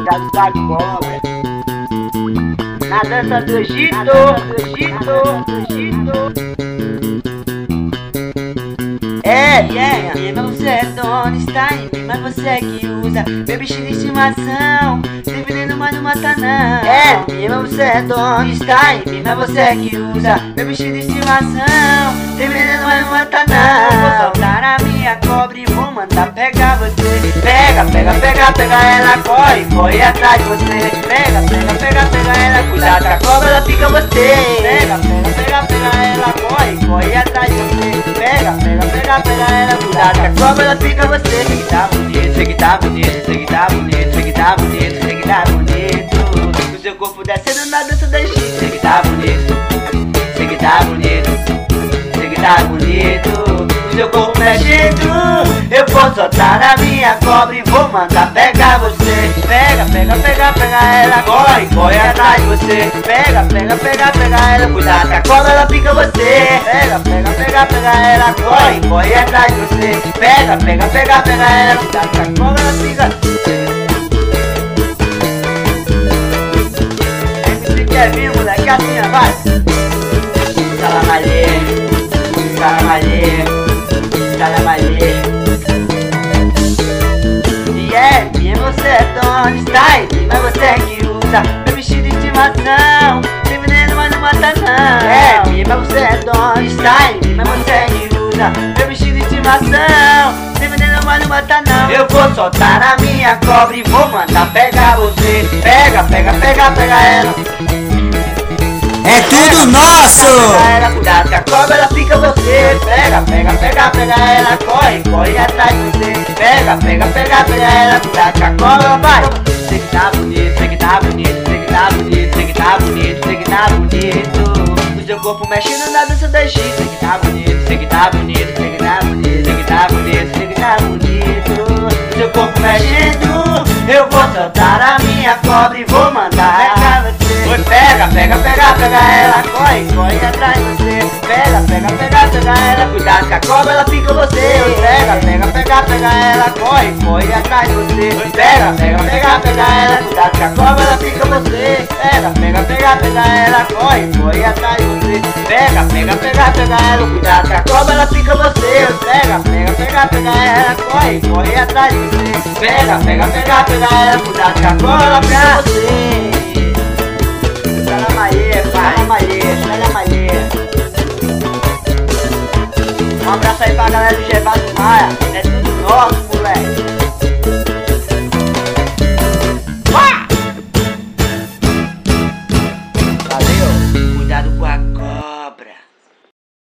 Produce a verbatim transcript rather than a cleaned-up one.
cuidado da cobra. Na dança do Egito, na dança do Egito, do Egito. É, yeah, yeah. Você é dono, está em mim, mas você é que usa meu bichinho de estimação. Sem veneno, mas não mata não. É, minha, você é dono, está em mim, mas você é que usa meu bichinho de estimação. Sem veneno, mas não mata não. Vou soltar a minha cobra e vou mandar pegar você. Pega, pega, pega, pega ela, corre, corre atrás de você. Pega, pega, pega, pega ela, cuidado que a cobra ela pica você. Pega, pega, pega, pega ela, corre, corre atrás de você. Pega, pega, pega, pega ela, cuidado que a cobra ela pica você. Sei que tá bonito, sei que tá bonito, sei que tá bonito, sei que tá bonito, sei que tá bonito. O seu corpo descendo na dança da Egito. Sei que tá bonito, sei que tá bonito, sei que tá bonito. O seu corpo mexendo. Eu vou soltar a minha cobra e vou mandar pegar você. Pega, pega, pega, pega ela, corre, corre atrás de você. Pega, pega, pega, pega ela, cuidado que a cobra ela pica você. Pega, pega, pega, pega ela, corre, corre atrás de você. Pega, pega, pega, pega ela, cuidado que a cobra ela pica você. M C quer vir, moleque, assim, vai. Salamalê, salamalê, salamalê. Você é dono, está em mim, mas você é que usa meu bichinho de estimação. Sem veneno, mas não mata não. É, minha, mas você é dono, está em mim, mas você é que usa meu bichinho de estimação. Sem veneno, mas não mata não. Eu vou soltar a minha cobra e vou mandar pegar você. Pega, pega, pega, pega ela. É tudo nosso! Pega ela, cuidado que a cobra ela pica você. Pega, pega, pega, pega ela, corre, corre atrás de você. Pega, pega, pega, pega ela, cuidado que a cobra ela vai. Sei que tá bonito, sei que tá bonito, sei que tá bonito, sei que tá bonito, sei que tá bonito. O seu corpo mexendo na dança da Egito. Sei que tá bonito, sei que tá bonito, sei que tá bonito, sei que tá bonito, sei que tá bonito. O seu corpo mexendo. Eu vou soltar a minha cobra e vou mandar pegar você. Pega, pega, pega, pega ela, corre, corre atrás de você. Pega, pega, pega, pega ela, cuidado que a cobra ela pica você. Pega, pega, pega, pega ela, corre, corre atrás de você. Pega, pega, pega, pega ela, cuidado que a cobra ela pica você. Pega, pega, pega, pega ela, corre, corre atrás de você. Pega, pega, pega, pega ela, cuidado que a cobra ela pica você. Pega, pega, pega, pega ela, corre, corre atrás de você. Pega, pega, pega, pega ela, cuidado que a cobra ela pica você. Salamalê, salamalê, salamalê. Um abraço aí pra galera do Gervásio Maia.